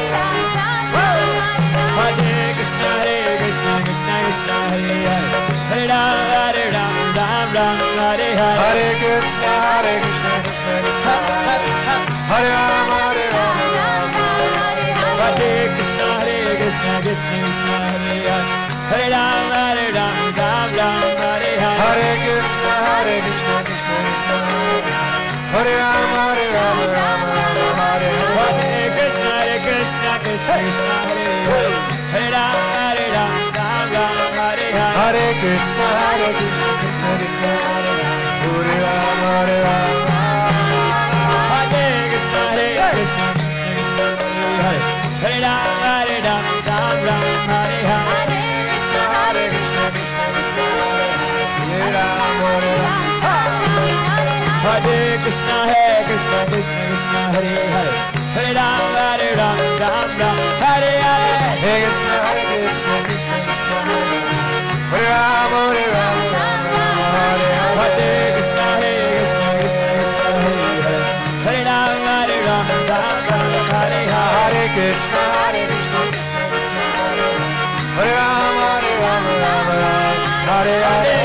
Speaker 3: Hare Krishna, Hare Krishna, Krishna Krishna, Hare Hare, Hare Rama, Hare Rama, Rama Rama, Hare Hare.
Speaker 1: Hare Krishna, Hare Krishna, Krishna Krishna, Hare Rama, Hare Rama, Rama Rama, Hare Hare.
Speaker 3: Hare Krishna, Hare Krishna, Krishna Krishna, Hare Hare, Hare Rama, Hare Rama, Rama Rama, Hare Hare.
Speaker 1: Hare Krishna, Hare Krishna, Krishna Krishna, Hare Rama, Hare Rama, Rama Rama, Hare Hare.
Speaker 3: Hare Krishna, Hare Krishna, Krishna Krishna, Hare Hare, Hare Rama, Hare Rama, Rama Rama, Hare Hare.
Speaker 1: Hare Krishna, Hare Krishna, Krishna Krishna, Hare Rama, Hare Rama.
Speaker 3: Hare Krishna, Hare Krishna, Krishna Krishna, Hare Hare, Hare Rama, Hare Rama, Rama Rama, Hare Hare.
Speaker 1: Hare Krishna, Krishna Krishna, Hare Rama, Hare Rama.
Speaker 3: Hare Krishna, Hare Krishna, Krishna Krishna, Hare Hare, Hare Rama, Hare Rama, Rama Rama, Hare Hare.
Speaker 1: Hare Krishna, Hare Krishna, Krishna Krishna, Hare Rama, Hare Rama, Rama Rama, Hare Hare.
Speaker 3: Hare Krishna, Hare Krishna, Krishna Krishna, Hare Hare, Hare Rama, Hare Rama, Rama Rama, Hare Hare.
Speaker 1: Hare Krishna, Hare Krishna, Krishna Krishna, Hare Rama, Hare Rama, Rama Rama, Hare Hare.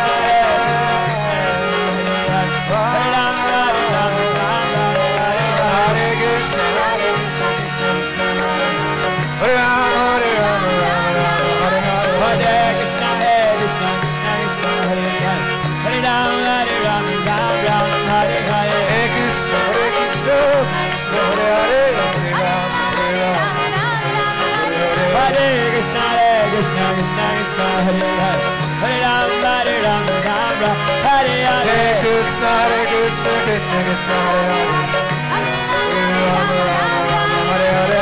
Speaker 1: Hare Krishna, Hare Krishna, Krishna Krishna, Hare Rama, Hare Rama, Rama Rama, Hare Hare.
Speaker 3: Hare Krishna, Hare Krishna, Krishna Krishna, Hare Hare, Hare Rama, Hare Rama, Rama Rama, Hare Hare.
Speaker 1: Hare Krishna, Hare Krishna, Hare Hare, Hare Rama, Hare Rama, Hare Hare.
Speaker 3: Hare Krishna, Hare Krishna, Krishna Krishna, Hare Hare, Hare Rama, Hare Rama, Rama Rama, Hare Hare.
Speaker 1: Hare Krishna, Hare Krishna, Krishna Krishna, Hare Hare, Hare Rama, Rama Rama, Hare Hare.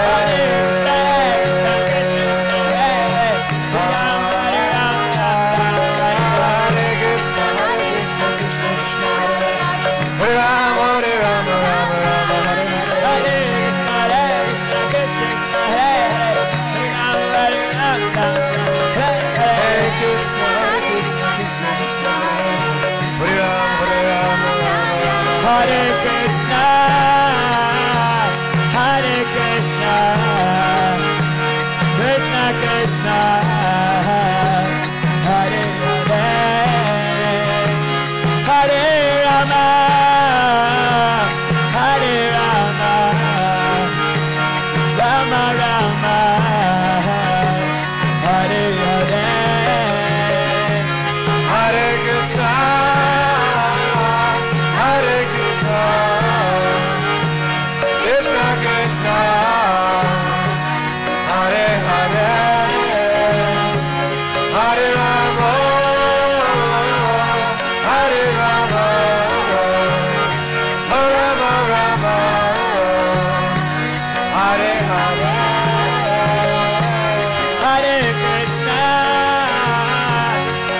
Speaker 3: Hare Krishna,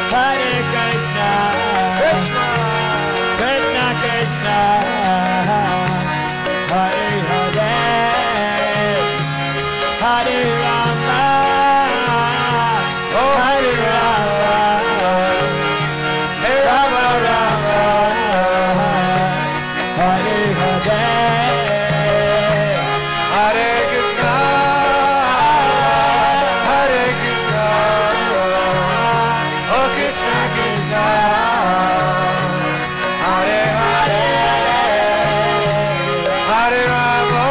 Speaker 3: Hare Krishna,
Speaker 1: Krishna,
Speaker 3: Krishna Krishna, Hare Hare, Hare Rama,
Speaker 1: oh
Speaker 3: Hare
Speaker 1: Hare
Speaker 3: Rama,
Speaker 1: Rama, Hare Rama Rama,
Speaker 3: Hare Hare,
Speaker 1: Hare Krishna, Hare Krishna, oh Krishna Krishna, Hare Hare, Hare Rama,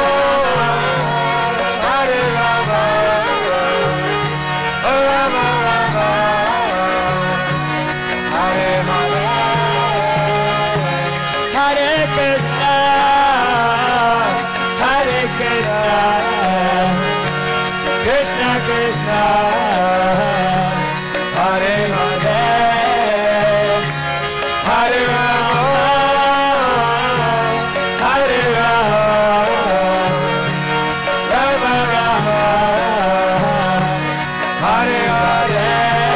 Speaker 1: Hare Rama, oh Rama Rama, Hare Hare,
Speaker 3: Hare Krishna, Hare Krishna, Krishna Krishna, Hare Hare,
Speaker 1: Hare Rama, Hare Rama, Rama Rama, Hare Hare,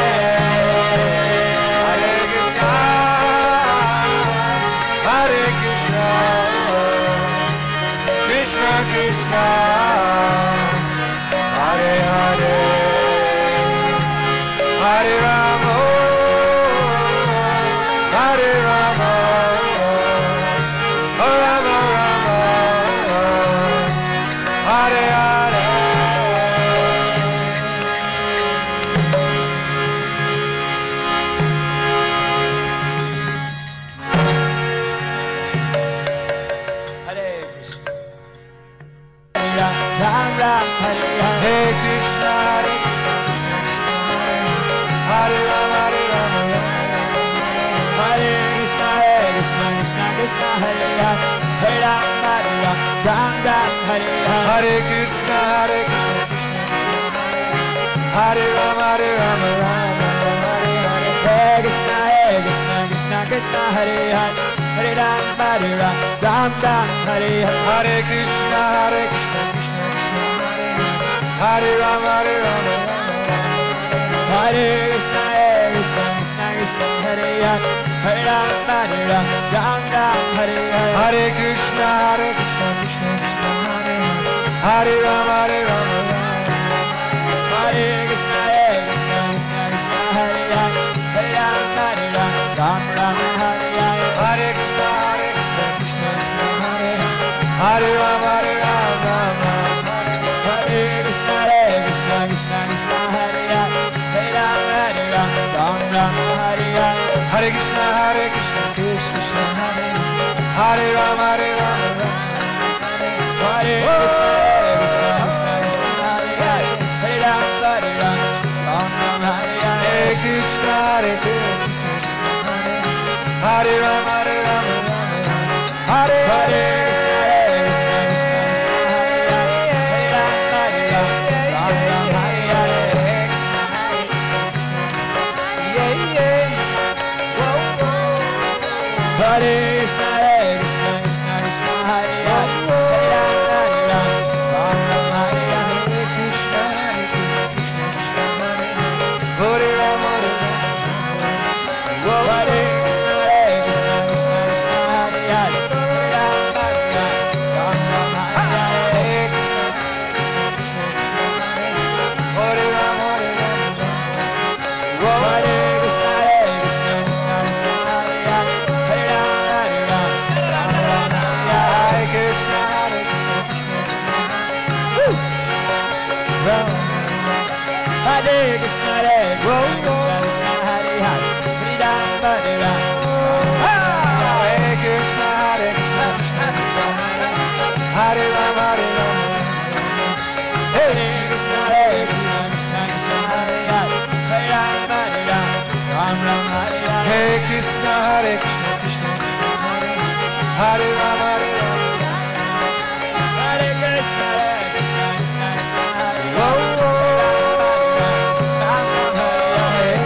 Speaker 1: Hare Krishna, Hare Krishna, Krishna Krishna, Hare Hare, Hare Rama, Hare Rama, oh Rama Rama, Hare Hare.
Speaker 3: Hare Krishna, Hare Ram, Ram, Hare Hare,
Speaker 1: Hare Krishna, Hare Krishna, Hare Rama, Hare Rama,
Speaker 3: Hare Krishna, Hare Krishna, Krishna Krishna, Hare Ram, Hare Ram, Hare Ram, Ram Ram, Hare Hare.
Speaker 1: Hare Krishna, Hare Krishna, Hare Rama, Hare Rama, Rama Rama, Hare Hare.
Speaker 3: Hare Krishna, Hare Krishna, Krishna Krishna, Hare Hare, Hare Ram, Hare Ram, Ram Ram, Hare Hare.
Speaker 1: Hare Krishna, Hare Krishna, Hare Rama, Hare Rama,
Speaker 3: Hare Krishna, Hare Krishna, Krishna Krishna, Hare Hare, Hare Ram, Hare Ram, Ram Ram, Hare Hare.
Speaker 1: Hare Krishna, Hare Krishna, Krishna Krishna, Hare Rama, Hare Rama,
Speaker 3: Hare Krishna, Hare Krishna, Krishna Krishna, Hare Hare, Hare Ram, Hare Ram, Ram Ram, Hare Hare.
Speaker 1: Hare Krishna, Hare Krishna, Krishna Krishna, Hare Rama, Hare Rama,
Speaker 3: Hare Krishna, Hare Krishna, Krishna Krishna, Hare Hare, Hare Ram, Hare Ram, Ram Ram, Hare Hare.
Speaker 1: Hare Krishna, Hare Krishna, Krishna Krishna, Hare Rama, Hare Rama,
Speaker 3: Hare Krishna, Hare Krishna, Krishna Krishna, Hare Hare, Hare Ram, Hare Ram, Ram Ram, Hare Hare.
Speaker 1: Hare Krishna, Hare Krishna, Hare Rama, Hare Rama, Hare
Speaker 3: Hare
Speaker 1: Hare.
Speaker 3: Krishna, Hare Krishna, Krishna Krishna, Hare Hare, Hare Ram, Hare Ram, Ram Ram, Hare Hare.
Speaker 1: Yeah, yeah. Whoa, whoa.
Speaker 3: Hare Krishna, Hare Krishna, Krishna Krishna, Hare Hare, Hare Ram, Hare Ram, Ram Ram, Hare Hare.
Speaker 1: Hare Krishna, Hare Krishna, Krishna Krishna, Hare Rama, Hare Rama. Whoa,
Speaker 3: Hare
Speaker 1: whoa.
Speaker 3: Krishna, Hare Krishna, Krishna Krishna, Hare Hare, Hare Ram, Hare Ram, Ram Ram, Hare Hare.
Speaker 1: Hare Krishna, Hare Rama, Hare Rama. Whoa,
Speaker 3: Hare Krishna, Hare Krishna, Krishna Krishna, Hare Hare, Hare Ram, Hare Ram, Ram Ram, Hare Hare.
Speaker 1: Hare Krishna, Hare Krishna, Rama.
Speaker 3: Hare Krishna, Hare Krishna, Krishna Krishna, Hare Hare, Hare Ram, Hare Ram, Ram Ram, Hare Hare.
Speaker 1: Hare Krishna, Hare Krishna, Hare Rama, Hare Rama.
Speaker 3: Hare Krishna, Hare Krishna, Krishna Krishna, Hare Hare, Hare Ram, Hare Ram, Ram Ram, Hare Hare.
Speaker 1: Hare Krishna, Hare Krishna, Hare Rama, Hare Rama.
Speaker 3: Hare Krishna, Hare Krishna, Krishna Krishna, Hare Hare,
Speaker 1: Whoa, whoa.
Speaker 3: Ram Ram, Hare Hare.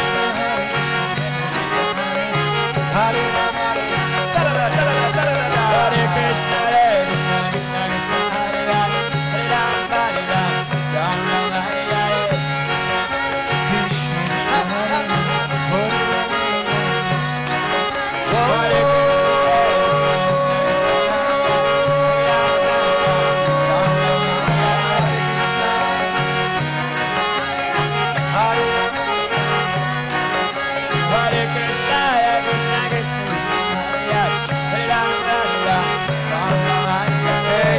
Speaker 1: Hare Rama, Hare Rama.
Speaker 3: Hare Krishna, Hare Krishna, Krishna Krishna, Hare Hare, Hare Ram, Hare Ram, Ram Ram, Hare Hare. Hare Krishna, Hare Krishna, Krishna Krishna, Hare Hare, Hare Rama, Hare Rama, Rama Rama, Hare Hare.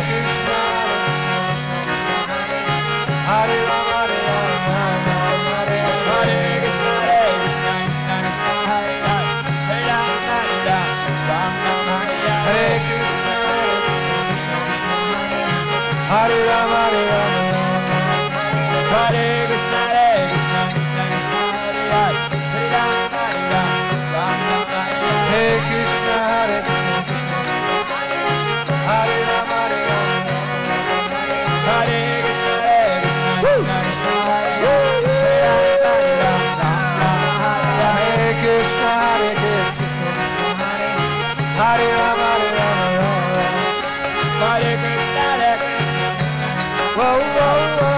Speaker 1: Hare Rama, Hare Rama, Rama Hare Hare.
Speaker 3: Hare Krishna, Hare Krishna, Krishna Krishna, Hare Hare, Hare Rama, Hare Rama, Rama Rama, Hare
Speaker 1: Hare
Speaker 3: Hare.
Speaker 1: Krishna, Hare Rama, Hare Rama.
Speaker 3: Hare Krishna, Hare Krishna, Krishna Krishna, Hare Hare, Hare Rama, Hare Rama, Rama Rama, Hare Hare.
Speaker 1: Hare Krishna, Hare Krishna, Hare Rama, Hare Rama.
Speaker 3: Hare Krishna, Hare Krishna, Krishna Krishna, Hare Hare, Hare Rama, Hare Rama, Rama Rama, Hare Hare.
Speaker 1: Hare Krishna, Hare Krishna, Hare Rama, Hare Rama.
Speaker 3: Hare Krishna, Hare Krishna, Krishna Krishna,
Speaker 1: Whoa, whoa, whoa.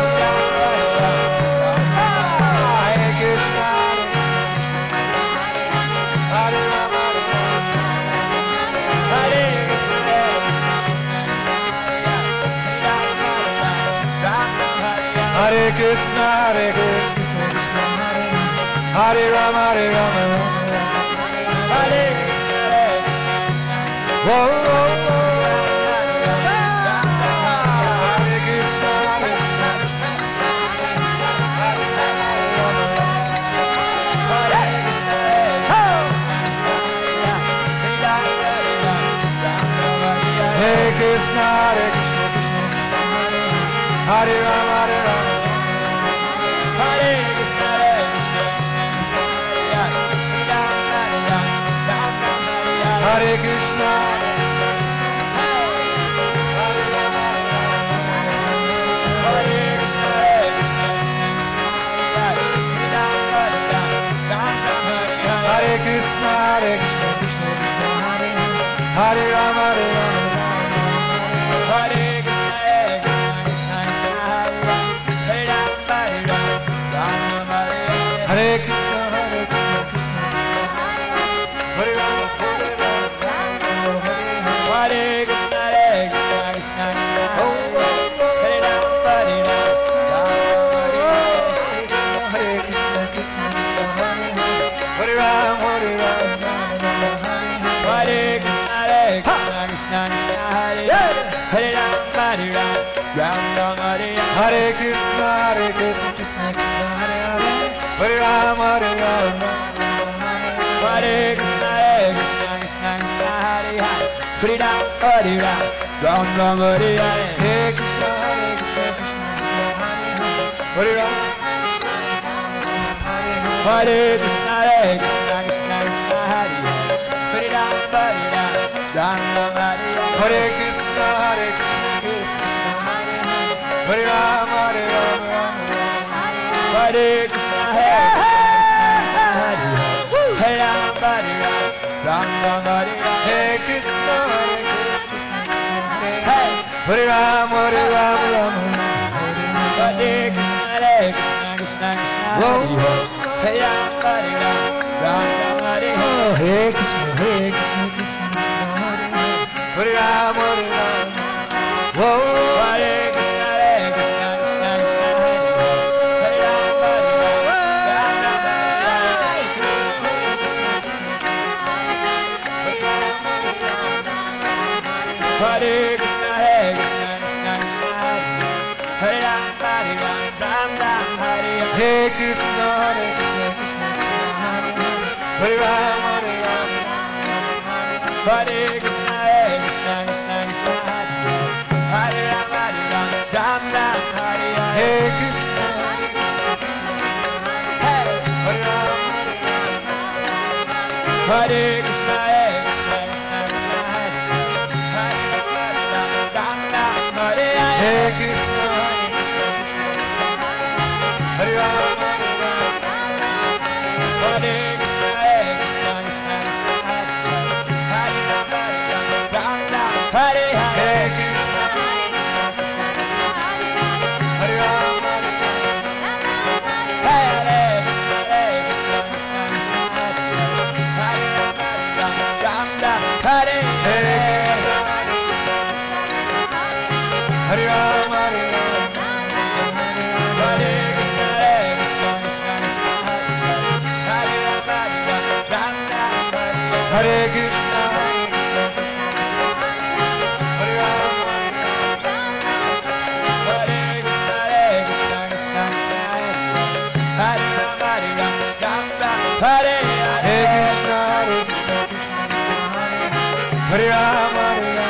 Speaker 3: Hare Krishna,
Speaker 1: Hare Rama, Hare Rama.
Speaker 3: Hare Krishna, Hare Krishna, Krishna Krishna, Hare Hare, Hare Rama, Hare Rama, Rama Rama, Hare Hare.
Speaker 1: Hare Krishna, Hare Krishna, Hare Rama, Hare Rama.
Speaker 3: Hare Krishna, Hare Krishna,
Speaker 1: Whoa, whoa, whoa.
Speaker 3: Hare Krishna,
Speaker 1: Hare Krishna, Hare Krishna, Hare Krishna, Hare Rama, Hare Rama.
Speaker 3: Hare Krishna, Hare Krishna, Hare Krishna, Hare Rama, Hare Rama.
Speaker 1: Hare Krishna, Hare Krishna, Hare Rama, Hare Rama.
Speaker 3: Hare Krishna, Hare Krishna, Hare Rama, Hare Rama, Rama Rama, Hare Hare.
Speaker 1: Hare Krishna, Hare Krishna, Hare Rama, Hare Rama.
Speaker 3: Hare Krishna, Hare Krishna, Krishna Krishna, Hare Rama, Hare Rama, Rama Rama, Hare Hare.
Speaker 1: Hare Krishna, Krishna Krishna, Hare Rama, Hare Rama.
Speaker 3: Hare Krishna, Hare Krishna, Krishna Krishna, Hare Hare, Hare Rama, Hare Rama, Rama Rama, Hare Hare.
Speaker 1: Hare Krishna, Hare Krishna, Krishna Krishna, Hare Hare. Hare Rama, Hare Rama.
Speaker 3: Hare Krishna, Hare Krishna, Krishna Krishna, Hare Hare, Hare Rama, Hare Rama, Rama Rama, Hare Hare.
Speaker 1: Hare Krishna, Hare Krishna, Hare Rama.
Speaker 3: Hare Krishna, Hare Krishna, Krishna Krishna, Hare Hare, Hare Rama, Hare Rama, Rama Rama, Hare Hare.
Speaker 1: Hare Krishna, Hare Krishna, Hare Rama, Hare Rama.
Speaker 3: Hare Krishna, Hare Krishna, Hare Hare, Hare Rama, Hare Rama, Rama Rama, Hare Hare.
Speaker 1: Hare Krishna, Hare Krishna, Hare Rama, Hare Rama, Rama.
Speaker 3: Hare Krishna, Hare Krishna, Krishna Krishna, Hare Hare, Hare Rama, Hare Rama, Rama Rama, Hare Hare.
Speaker 1: Hare Krishna, Hare Krishna, Krishna Hare Rama, Hare Rama. Whoa.
Speaker 3: Hare Krishna, Hare Krishna, Krishna Krishna, Hare Hare, Hare Rama, Hare Rama, Rama Rama, Hare Hare. Hare Krishna, Hare Krishna, Krishna Krishna, Hare Hare, Hare Rama, Hare Rama, Rama Rama, Hare Hare.
Speaker 1: Hare Krishna, Hare Krishna, Hare Rama, Hare Rama.
Speaker 3: Hare Krishna, Hare Krishna, Krishna Krishna, Hare Hare, Hare Rama, Hare Rama, Rama Rama, Hare Hare.
Speaker 1: Hare Krishna,
Speaker 3: Hare
Speaker 1: Hare Rama.
Speaker 3: Hare Krishna, Hare Krishna, Krishna Krishna, Hare Hare, Hare Rama, Hare Rama, Rama Rama, Hare Hare.
Speaker 1: Hare Krishna, Hare Rama.
Speaker 3: Hare Krishna, Hare Krishna, Krishna Krishna, Hare Hare, Hare Rama, Hare Rama, Rama Rama, Hare Hare.
Speaker 1: Hare Krishna, Hare Rama.
Speaker 3: Hare Krishna, Hare Krishna, Krishna Krishna, Hare Hare, Hare Rama, Hare Rama,
Speaker 1: Hare Krishna, Hare Rama,
Speaker 3: Hare Krishna, Hare Krishna, Krishna Krishna, Hare Rama, Hare Rama, Rama Rama, Hare
Speaker 1: Hare
Speaker 3: Hare.
Speaker 1: Krishna, Hare Rama, Hare Rama.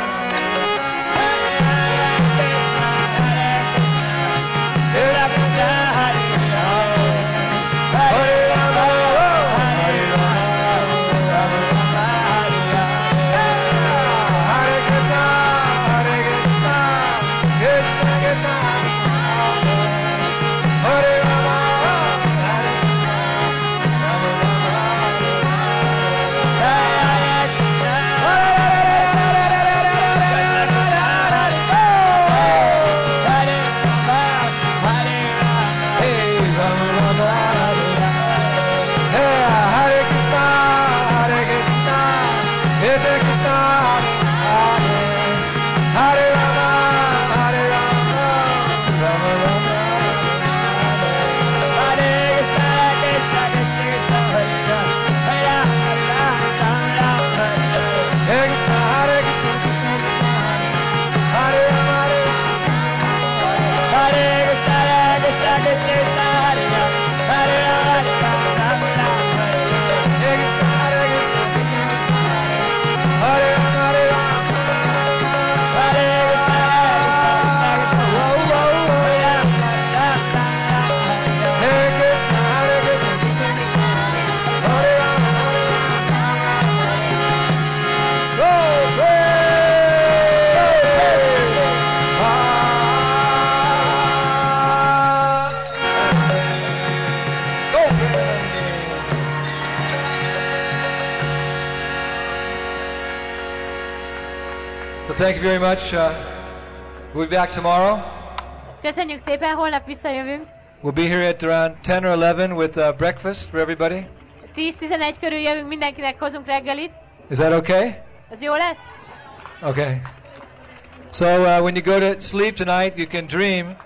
Speaker 1: Thank you very much. Uh, we'll be back tomorrow.
Speaker 2: Köszönjük szépen, holnap visszajövünk.
Speaker 1: We'll be here at around ten or eleven with uh, breakfast for everybody.
Speaker 2: tíz-tizenegy körül jövünk, mindenkinek hozunk reggelit.
Speaker 1: Is that okay?
Speaker 2: Ez jó lesz?
Speaker 1: Okay. So uh, when you go to sleep tonight, you can dream.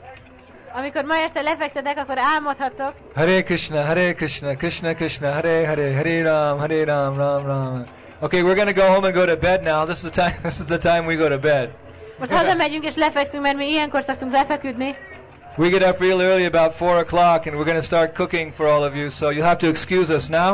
Speaker 2: Amikor ma este lefekszetek, akkor álmodhatok.
Speaker 1: Hare Krishna, Hare Krishna, Krishna Krishna, Hare Hare, Hare Ram, Hare Ram, Ram Ram. Okay, we're going to go home and go to bed now. This is the time. This is the time we go to bed.
Speaker 2: Most hazamegyünk és lefekszünk, mert mi ilyenkor szoktunk lefeküdni.
Speaker 1: We get up real early, about four o'clock, and we're going to start cooking for all of you. So you'll have to excuse us now.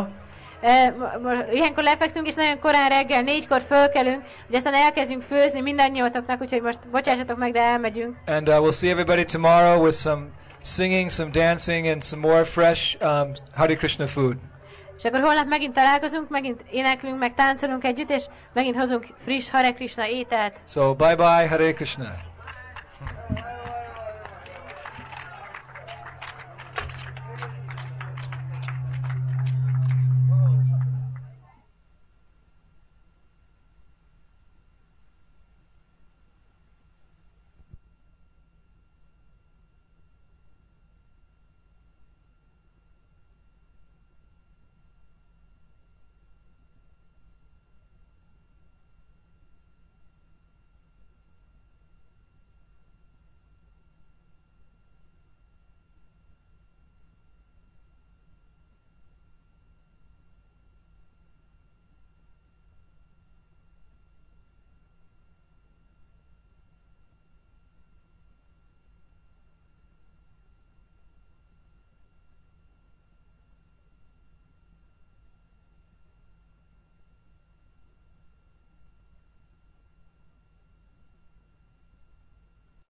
Speaker 2: Uh, ilyenkor lefekszünk, és nagyon korán reggel, négykor fölkelünk, hogy aztán elkezdjünk főzni mindannyiótoknak, úgyhogy most bocsássatok meg, de elmegyünk.
Speaker 1: And uh, we'll see everybody tomorrow with some singing, some dancing, and some more fresh um, Hare Krishna food.
Speaker 2: És akkor holnap megint találkozunk, megint éneklünk, meg táncolunk együtt, és megint hozunk friss Hare Krishna ételt.
Speaker 1: So bye bye, Hare Krishna.